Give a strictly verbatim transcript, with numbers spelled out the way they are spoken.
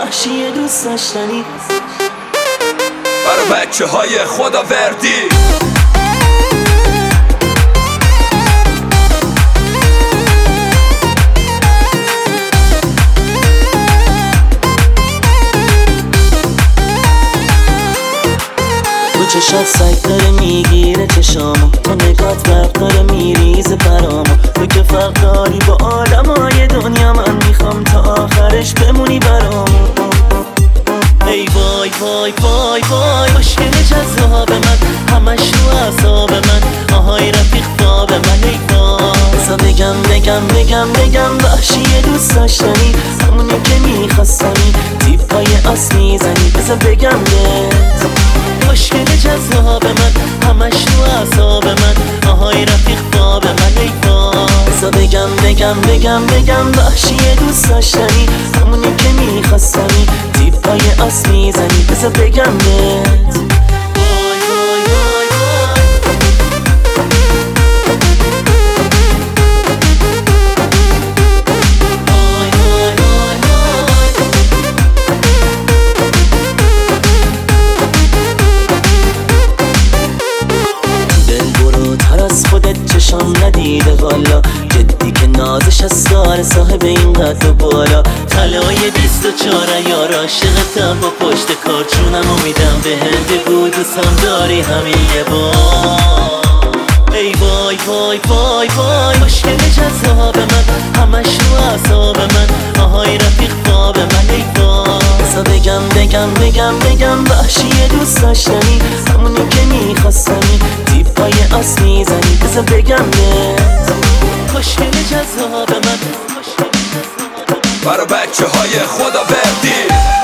وحشی دوست داشتنی برا بچه های خداوردی. تو چشات سگ داره میگیره چشامو، تو نگات برق داره میریزه برامو. تو که فرق داری با آدمای دنیا، من میخوام تا آخرش بمونی برامو. ای وای وای وای وای مشکل جذاب من، همش رو اعصاب من، آهای رفیق خواب من. ای وای بذار بگم بگم بگم بگم وحشی دوست داشتنی، همونی که میخواستنی، تیپای آس میزنی. بذار بگم بهت مشکل جذاب من، همش رو اعصاب من، آهای رفیق خواب من. ای وای بذار بگم بگم بگم بگم وحشی دوست داشتنی، همونی که میخواستنی، تیپای آس میزنی. بذار بگم بهت وای وای وای وای وای وای وای وای. دل بروتر از خودت چشم ندیده والا، جدی که نازش از سار صاحب این قد و بالا. طلای بیست و چاره یار عاشقتم، با پشت کارچونم و میدم به هند بود دوستم داری همین یه بار. ای وای وای وای وای مشکل جذاب من، همش رو اعصاب من، آهای رفیق خواب من. ای وای بذار بگم بگم بگم بگم وحشی دوست داشتنی، همونی که میخواستنی، تیپای آس میزنی. بذار بگم بهت مشکل جذاب من، برا بچه های خداوردی.